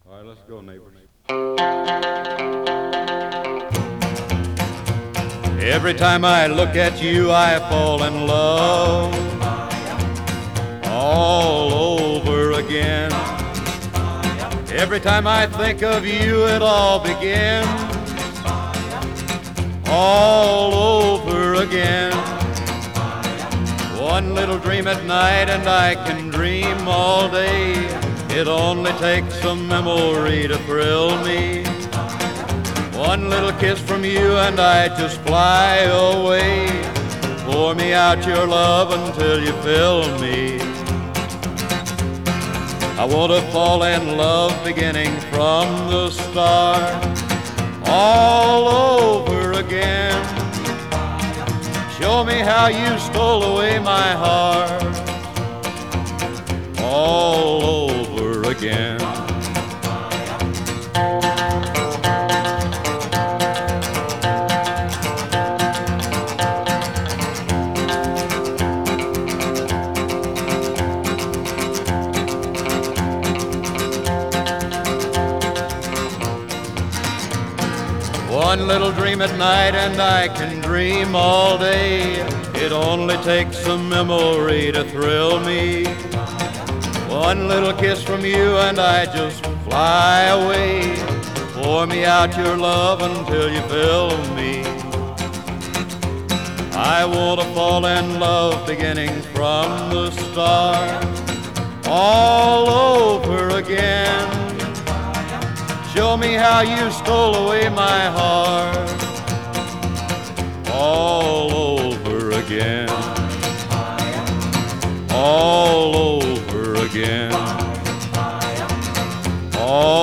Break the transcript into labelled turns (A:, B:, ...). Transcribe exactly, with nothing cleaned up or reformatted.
A: All right, let's go, neighbors. Every time I look at you, I fall in love all over again. Every time I think of you, it all begins all over again. One little dream at night and I can dream all day. It only takes a memory to thrill me. One little kiss from you and I just fly away. Pour me out your love until you fill me. I want to fall in love beginning from the start, all over again. Show me how you stole away my heart, all over again. One little dream at night and I can dream all day. It only takes a memory to thrill me. One little kiss from you and I just fly away. Pour me out your love until you fill me. I want to fall in love beginning from the start, all over again. Show me how you stole away my heart, all over again, all over again, all